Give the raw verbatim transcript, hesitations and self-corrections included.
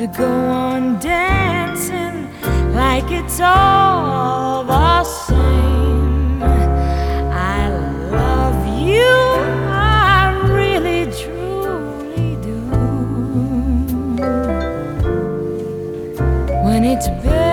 to go on dancing like it's all the same. I love you, I really truly do. When it's been